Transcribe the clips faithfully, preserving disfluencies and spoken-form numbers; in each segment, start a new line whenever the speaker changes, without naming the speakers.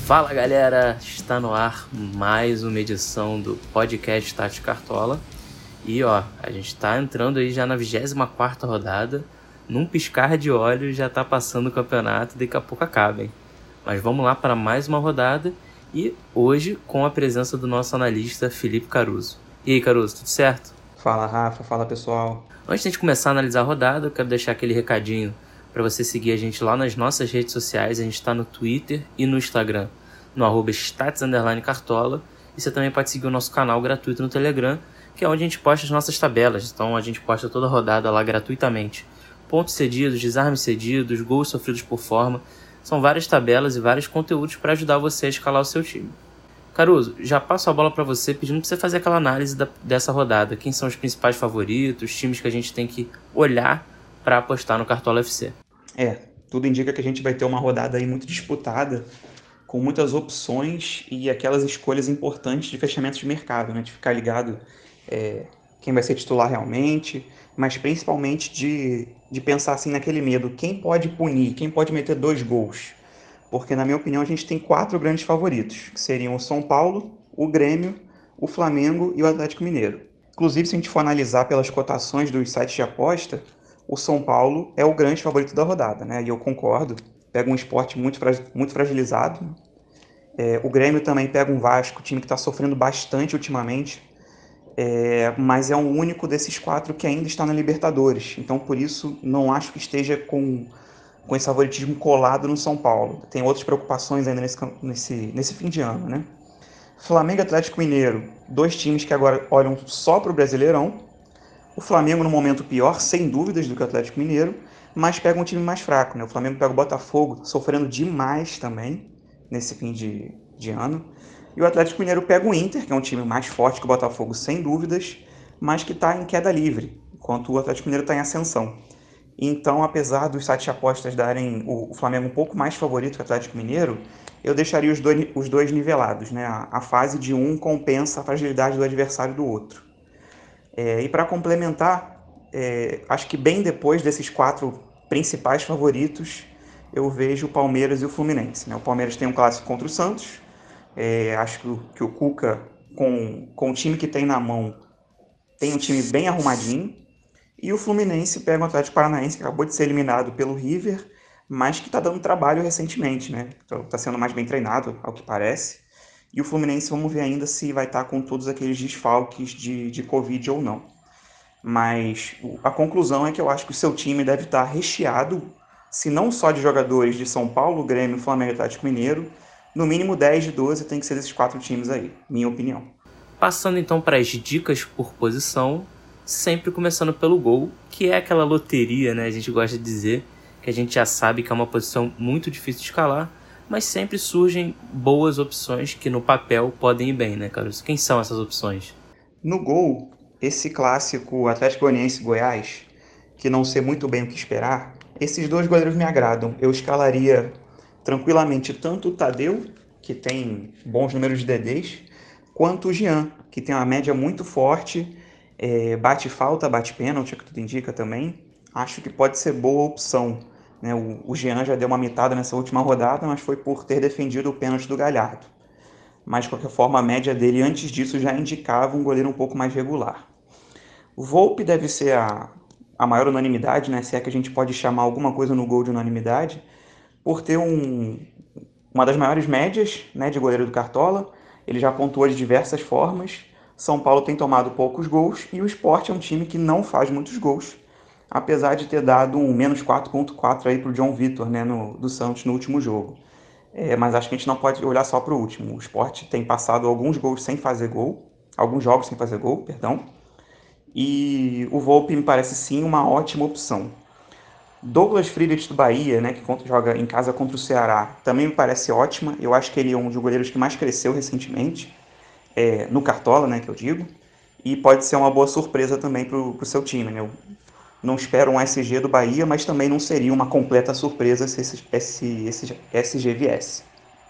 Fala galera, está no ar mais uma edição do podcast Tati Cartola. E ó, a gente está entrando aí já na vigésima quarta rodada. Num piscar de olhos já está passando o campeonato e daqui a pouco acaba, hein? Mas vamos lá para mais uma rodada e hoje com a presença do nosso analista Felipe Caruso. E aí Caruso, tudo certo?
Fala Rafa, fala pessoal.
Antes de a gente começar a analisar a rodada, eu quero deixar aquele recadinho para você seguir a gente lá nas nossas redes sociais. A gente está no Twitter e no Instagram, no arroba stats underline cartola. E você também pode seguir o nosso canal gratuito no Telegram, que é onde a gente posta as nossas tabelas. Então a gente posta toda a rodada lá gratuitamente. Pontos cedidos, desarmes cedidos, gols sofridos por forma. São várias tabelas e vários conteúdos para ajudar você a escalar o seu time. Caruso, já passo a bola para você pedindo para você fazer aquela análise da, dessa rodada. Quem são os principais favoritos, times que a gente tem que olhar para apostar no Cartola F C.
É, tudo indica que a gente vai ter uma rodada aí muito disputada, com muitas opções e aquelas escolhas importantes de fechamento de mercado, né? De ficar ligado é, quem vai ser titular realmente, mas principalmente de, de pensar assim naquele medo, quem pode punir, quem pode meter dois gols. Porque, na minha opinião, a gente tem quatro grandes favoritos, que seriam o São Paulo, o Grêmio, o Flamengo e o Atlético Mineiro. Inclusive, se a gente for analisar pelas cotações dos sites de aposta, o São Paulo é o grande favorito da rodada, né? E eu concordo, pega um esporte muito, muito fragilizado. É, o Grêmio também pega um Vasco, time que está sofrendo bastante ultimamente, é, mas é o único desses quatro que ainda está na Libertadores. Então, por isso, não acho que esteja com, com esse favoritismo colado no São Paulo. Tem outras preocupações ainda nesse, nesse, nesse fim de ano, né? Flamengo e Atlético Mineiro, dois times que agora olham só para o Brasileirão. O Flamengo no momento pior, sem dúvidas, do que o Atlético Mineiro, mas pega um time mais fraco, né? O Flamengo pega o Botafogo, sofrendo demais também nesse fim de, de ano. E o Atlético Mineiro pega o Inter, que é um time mais forte que o Botafogo, sem dúvidas, mas que está em queda livre, enquanto o Atlético Mineiro está em ascensão. Então, apesar dos sites de apostas darem o Flamengo um pouco mais favorito que o Atlético Mineiro, eu deixaria os dois, os dois nivelados, né? A, a fase de um compensa a fragilidade do adversário do outro. É, e para complementar, é, acho que bem depois desses quatro principais favoritos, eu vejo o Palmeiras e o Fluminense, né? O Palmeiras tem um clássico contra o Santos, é, acho que o, que o Cuca, com, com o time que tem na mão, tem um time bem arrumadinho, e o Fluminense pega o Atlético Paranaense, que acabou de ser eliminado pelo River, mas que está dando trabalho recentemente, né? Está sendo mais bem treinado, ao que parece. E o Fluminense, vamos ver ainda se vai estar com todos aqueles desfalques de, de Covid ou não. Mas a conclusão é que eu acho que o seu time deve estar recheado, se não só de jogadores de São Paulo, Grêmio, Flamengo e Atlético Mineiro, no mínimo dez de doze tem que ser desses quatro times aí, minha opinião.
Passando então para as dicas por posição, sempre começando pelo gol, que é aquela loteria, né? A gente gosta de dizer que a gente já sabe que é uma posição muito difícil de escalar, mas sempre surgem boas opções que no papel podem ir bem, né, Carlos? Quem são essas opções?
No gol, esse clássico Atlético Goianiense e Goiás, que não sei muito bem o que esperar, esses dois goleiros me agradam. Eu escalaria tranquilamente tanto o Tadeu, que tem bons números de D Ds, quanto o Jean, que tem uma média muito forte, é, bate falta, bate pênalti, que tudo indica também. Acho que pode ser boa opção. Né? O, o Jean já deu uma mitada nessa última rodada, mas foi por ter defendido o pênalti do Galhardo. Mas, de qualquer forma, a média dele antes disso já indicava um goleiro um pouco mais regular. O Volpi deve ser a, a maior unanimidade, né? Se é que a gente pode chamar alguma coisa no gol de unanimidade, por ter um, uma das maiores médias, né, de goleiro do Cartola. Ele já pontuou de diversas formas. São Paulo tem tomado poucos gols e o Sport é um time que não faz muitos gols, apesar de ter dado um menos quatro ponto quatro aí para o John Vitor, né, no, do Santos no último jogo. É, mas acho que a gente não pode olhar só para o último. O Sport tem passado alguns gols sem fazer gol, alguns jogos sem fazer gol, perdão. E o Volpi me parece sim uma ótima opção. Douglas Friedrich do Bahia, né, que joga em casa contra o Ceará, também me parece ótima. Eu acho que ele é um dos goleiros que mais cresceu recentemente, é, no Cartola, né, que eu digo. E pode ser uma boa surpresa também para o seu time. Né? Eu não espero um S G do Bahia, mas também não seria uma completa surpresa se esse, esse, esse S G viesse.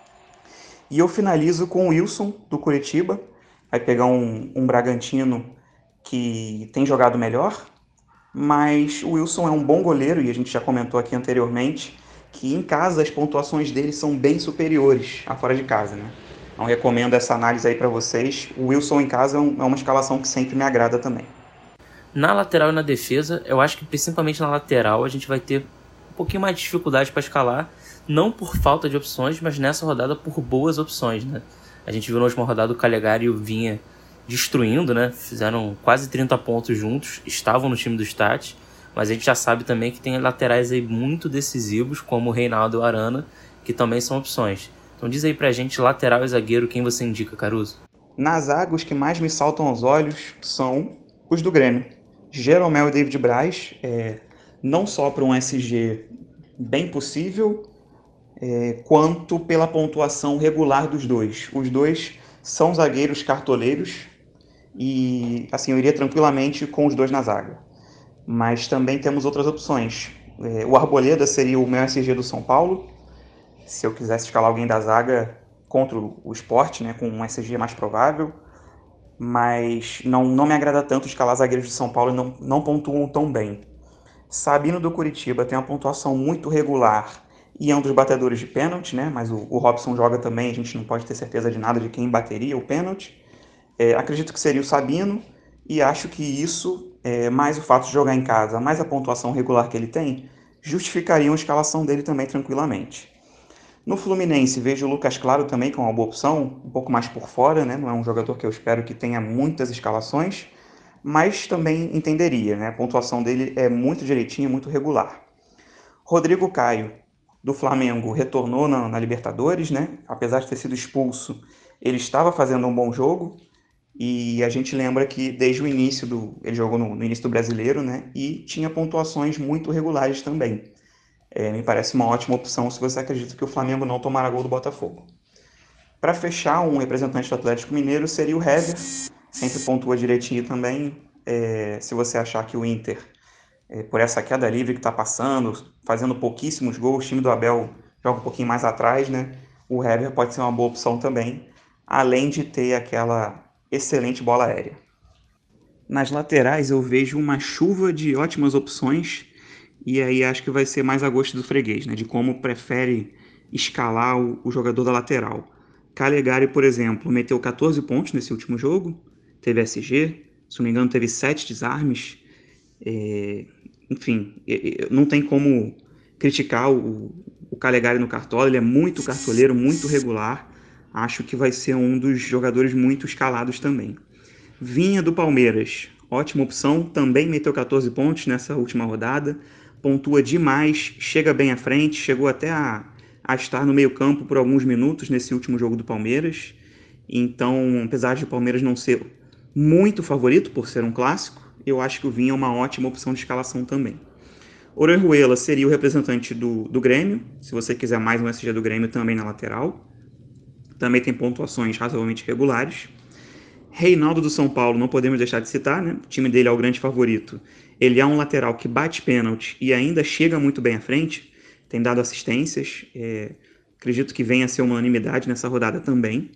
E eu finalizo com o Wilson, do Curitiba. Vai pegar um, um Bragantino que tem jogado melhor, mas o Wilson é um bom goleiro, e a gente já comentou aqui anteriormente, que em casa as pontuações deles são bem superiores a fora de casa, né? Então recomendo essa análise aí para vocês. O Wilson em casa é uma escalação que sempre me agrada também.
Na lateral e na defesa, eu acho que principalmente na lateral a gente vai ter um pouquinho mais de dificuldade para escalar, não por falta de opções, mas nessa rodada por boas opções, né? A gente viu na última rodada o Calegari e o Vinha destruindo, né? Fizeram quase trinta pontos juntos, estavam no time do Stat, mas a gente já sabe também que tem laterais aí muito decisivos, como o Reinaldo e o Arana, que também são opções. Então diz aí pra gente, lateral e zagueiro, quem você indica, Caruso?
Na zaga, os que mais me saltam aos olhos são os do Grêmio. Jeromel e David Braz, é, não só para um S G bem possível, é, quanto pela pontuação regular dos dois. Os dois são zagueiros cartoleiros e assim eu iria tranquilamente com os dois na zaga. Mas também temos outras opções. É, o Arboleda seria o meu S G do São Paulo. Se eu quisesse escalar alguém da zaga contra o Sport, né, com um S G mais provável. Mas não, não me agrada tanto escalar zagueiros de São Paulo e não, não pontuam tão bem. Sabino do Curitiba tem uma pontuação muito regular e é um dos batedores de pênalti, né? Mas o, o Robson joga também, a gente não pode ter certeza de nada de quem bateria o pênalti. É, acredito que seria o Sabino e acho que isso, é, mais o fato de jogar em casa, mais a pontuação regular que ele tem, justificaria a escalação dele também tranquilamente. No Fluminense, vejo o Lucas Claro também como uma boa opção, um pouco mais por fora, né? Não é um jogador que eu espero que tenha muitas escalações, mas também entenderia, né? A pontuação dele é muito direitinha, muito regular. Rodrigo Caio, do Flamengo, retornou na, na Libertadores, né? Apesar de ter sido expulso, ele estava fazendo um bom jogo e a gente lembra que desde o início do... ele jogou no, no início do Brasileiro, né? E tinha pontuações muito regulares também. É, me parece uma ótima opção se você acredita que o Flamengo não tomará gol do Botafogo. Para fechar, um representante do Atlético Mineiro seria o Hever, sempre pontua direitinho também. É, se você achar que o Inter, é, por essa queda livre que está passando, fazendo pouquíssimos gols, o time do Abel joga um pouquinho mais atrás, né? O Hever pode ser uma boa opção também, além de ter aquela excelente bola aérea. Nas laterais eu vejo uma chuva de ótimas opções. E aí acho que vai ser mais a gosto do freguês, né? De como prefere escalar o, o jogador da lateral. Calegari, por exemplo, meteu catorze pontos nesse último jogo, teve S G, se não me engano teve sete desarmes. É, enfim, não tem como criticar o, o Calegari no Cartola, ele é muito cartoleiro, muito regular. Acho que vai ser um dos jogadores muito escalados também. Vinha do Palmeiras, ótima opção, também meteu catorze pontos nessa última rodada, pontua demais, chega bem à frente, chegou até a, a estar no meio campo por alguns minutos nesse último jogo do Palmeiras. Então, apesar de o Palmeiras não ser muito favorito por ser um clássico, eu acho que o Vinha é uma ótima opção de escalação também. Orejuela seria o representante do, do Grêmio, se você quiser mais um S G do Grêmio também na lateral. Também tem pontuações razoavelmente regulares. Reinaldo do São Paulo, não podemos deixar de citar, né? O time dele é o grande favorito. Ele é um lateral que bate pênalti e ainda chega muito bem à frente, tem dado assistências, é, acredito que venha a ser uma unanimidade nessa rodada também.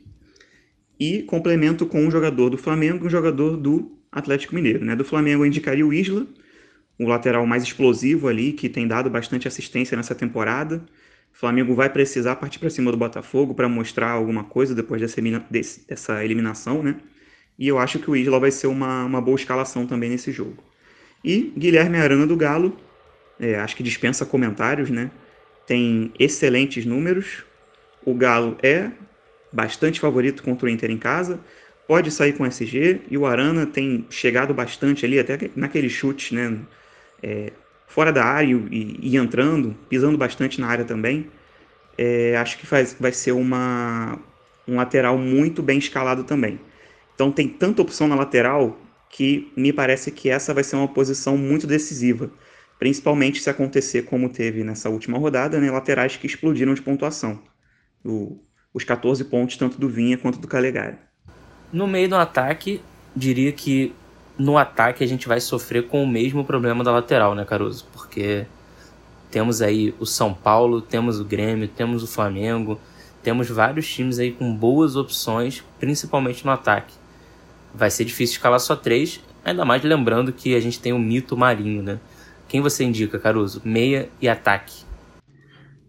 E complemento com um jogador do Flamengo e um jogador do Atlético Mineiro, né? Do Flamengo eu indicaria o Isla, o lateral mais explosivo ali, que tem dado bastante assistência nessa temporada. O Flamengo vai precisar partir para cima do Botafogo para mostrar alguma coisa depois dessa, desse, dessa eliminação, né? E eu acho que o Isla vai ser uma, uma boa escalação também nesse jogo. E Guilherme Arana do Galo, é, acho que dispensa comentários, né? Tem excelentes números. O Galo é bastante favorito contra o Inter em casa. Pode sair com S G. E o Arana tem chegado bastante ali, até naquele chute, né? É, fora da área e, e entrando, pisando bastante na área também. É, acho que faz, vai ser uma, um lateral muito bem escalado também. Então tem tanta opção na lateral que me parece que essa vai ser uma posição muito decisiva, principalmente se acontecer como teve nessa última rodada, né, laterais que explodiram de pontuação. O, os catorze pontos tanto do Vinha quanto do Calegari.
No meio do ataque, diria que no ataque a gente vai sofrer com o mesmo problema da lateral, né, Caruso? Porque temos aí o São Paulo, temos o Grêmio, temos o Flamengo, temos vários times aí com boas opções, principalmente no ataque. Vai ser difícil escalar só três, ainda mais lembrando que a gente tem o mito Marinho, né? Quem você indica, Caruso? Meia e ataque.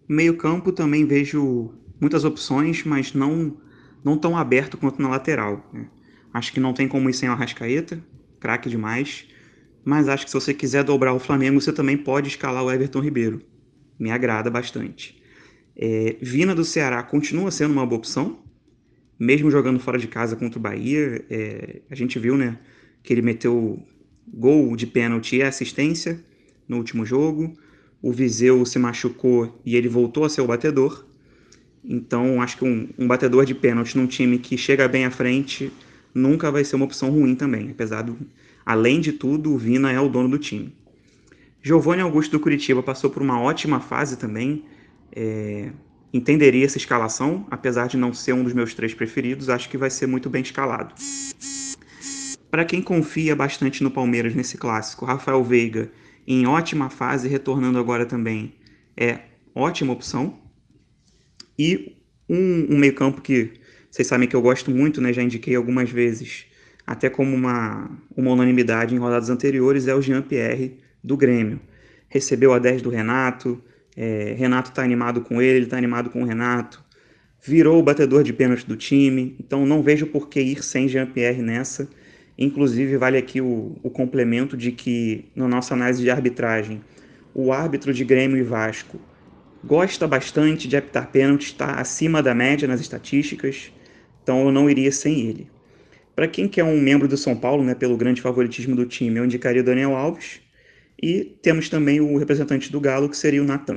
Meio campo também vejo muitas opções, mas não, não tão aberto quanto na lateral, né? Acho que não tem como ir sem o Arrascaeta, craque demais, mas acho que se você quiser dobrar o Flamengo, você também pode escalar o Everton Ribeiro. Me agrada bastante. É, Vina do Ceará continua sendo uma boa opção, mesmo jogando fora de casa contra o Bahia. É, a gente viu, né, que ele meteu gol de pênalti e assistência no último jogo. O Viseu se machucou e ele voltou a ser o batedor. Então, acho que um, um batedor de pênalti num time que chega bem à frente nunca vai ser uma opção ruim também, apesar do, além de tudo, o Vina é o dono do time. Giovanni Augusto do Curitiba passou por uma ótima fase também. É, entenderia essa escalação, apesar de não ser um dos meus três preferidos, acho que vai ser muito bem escalado. Para quem confia bastante no Palmeiras nesse clássico, Rafael Veiga, em ótima fase, retornando agora também, é ótima opção. E um, um meio-campo que vocês sabem que eu gosto muito, né? Já indiquei algumas vezes, até como uma, uma unanimidade em rodadas anteriores, é o Jean-Pierre do Grêmio. Recebeu a dez do Renato, é, Renato está animado com ele, ele está animado com o Renato, virou o batedor de pênalti do time, então não vejo por que ir sem Jean-Pierre nessa. Inclusive, vale aqui o, o complemento de que, na nossa análise de arbitragem, o árbitro de Grêmio e Vasco gosta bastante de apitar pênalti, está acima da média nas estatísticas, então eu não iria sem ele. Para quem quer um membro do São Paulo, né, pelo grande favoritismo do time, eu indicaria o Daniel Alves. E temos também o representante do Galo, que seria o Natan.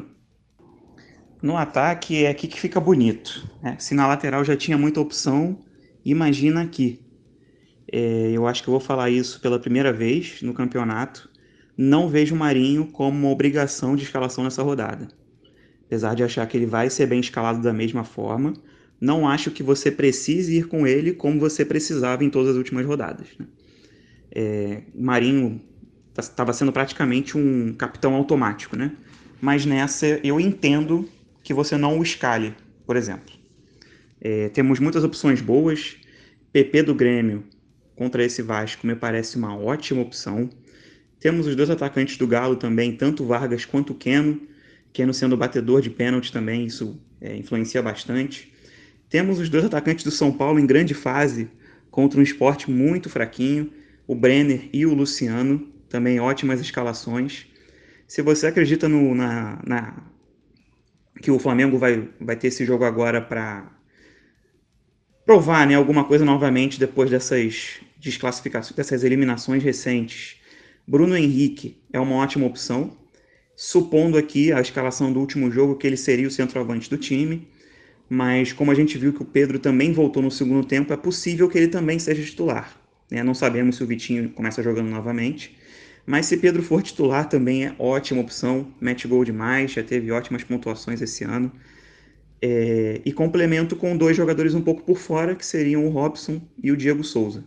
No ataque é aqui que fica bonito, né? Se na lateral já tinha muita opção, imagina aqui. É, eu acho que eu vou falar isso pela primeira vez no campeonato. Não vejo o Marinho como uma obrigação de escalação nessa rodada. Apesar de achar que ele vai ser bem escalado da mesma forma, não acho que você precise ir com ele como você precisava em todas as últimas rodadas, né? É, o Marinho estava sendo praticamente um capitão automático, né? Mas nessa eu entendo que você não o escale, por exemplo. É, temos muitas opções boas. P P do Grêmio contra esse Vasco me parece uma ótima opção. Temos os dois atacantes do Galo também, tanto o Vargas quanto o Keno. Keno sendo batedor de pênalti também, isso é, influencia bastante. Temos os dois atacantes do São Paulo em grande fase, contra um Sport muito fraquinho, o Brenner e o Luciano, também ótimas escalações. Se você acredita no, na, na, que o Flamengo vai, vai ter esse jogo agora para provar, né, alguma coisa novamente depois dessas desclassificações, dessas eliminações recentes, Bruno Henrique é uma ótima opção, supondo aqui a escalação do último jogo que ele seria o centroavante do time, mas como a gente viu que o Pedro também voltou no segundo tempo, é possível que ele também seja titular, né? Não sabemos se o Vitinho começa jogando novamente, mas se Pedro for titular também é ótima opção, mete gol demais, já teve ótimas pontuações esse ano. É, e complemento com dois jogadores um pouco por fora, que seriam o Robson e o Diego Souza.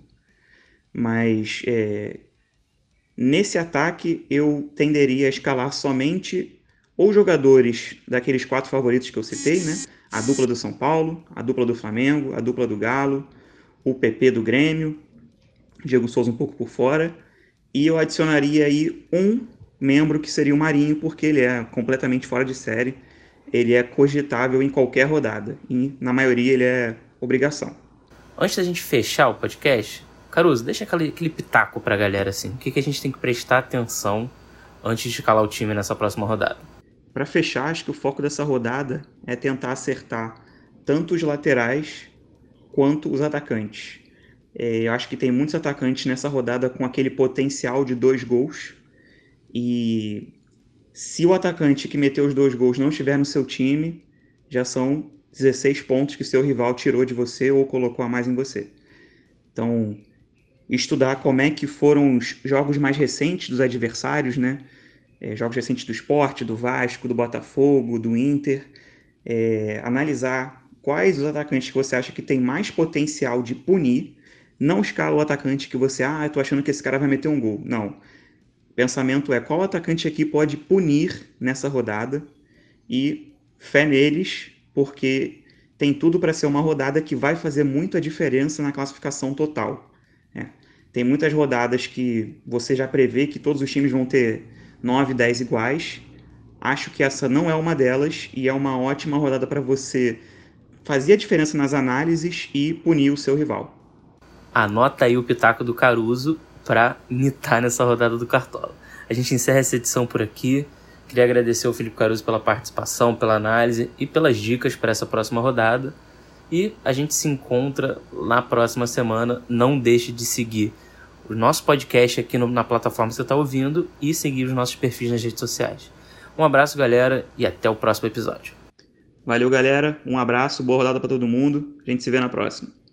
Mas é, nesse ataque eu tenderia a escalar somente ou jogadores daqueles quatro favoritos que eu citei, né? A dupla do São Paulo, a dupla do Flamengo, a dupla do Galo, o P P do Grêmio, Diego Souza um pouco por fora, e eu adicionaria aí um membro que seria o Marinho, porque ele é completamente fora de série, ele é cogitável em qualquer rodada, e na maioria ele é obrigação.
Antes da gente fechar o podcast, Caruso, deixa aquele, aquele pitaco pra galera, assim, o que, que a gente tem que prestar atenção antes de escalar o time nessa próxima rodada?
Para fechar, acho que o foco dessa rodada é tentar acertar tanto os laterais quanto os atacantes. É, eu acho que tem muitos atacantes nessa rodada com aquele potencial de dois gols. E se o atacante que meteu os dois gols não estiver no seu time, já são dezesseis pontos que seu rival tirou de você ou colocou a mais em você. Então, estudar como é que foram os jogos mais recentes dos adversários, né? É, jogos recentes do Sport, do Vasco, do Botafogo, do Inter. É, analisar quais os atacantes que você acha que tem mais potencial de punir. Não escala o atacante que você, ah, eu tô achando que esse cara vai meter um gol. Não. O pensamento é qual atacante aqui pode punir nessa rodada e fé neles, porque tem tudo para ser uma rodada que vai fazer muita diferença na classificação total. É. Tem muitas rodadas que você já prevê que todos os times vão ter nove, dez iguais, Acho que essa não é uma delas e é uma ótima rodada para você fazer a diferença nas análises e punir o seu rival.
Anota aí o pitaco do Caruso para mitar nessa rodada do Cartola. A gente encerra essa edição por aqui. Queria agradecer ao Felipe Caruso pela participação, pela análise e pelas dicas para essa próxima rodada. E a gente se encontra na próxima semana. Não deixe de seguir o nosso podcast aqui no, na plataforma que você está ouvindo e seguir os nossos perfis nas redes sociais. Um abraço, galera, e até o próximo episódio.
Valeu, galera. Um abraço, boa rodada para todo mundo. A gente se vê na próxima.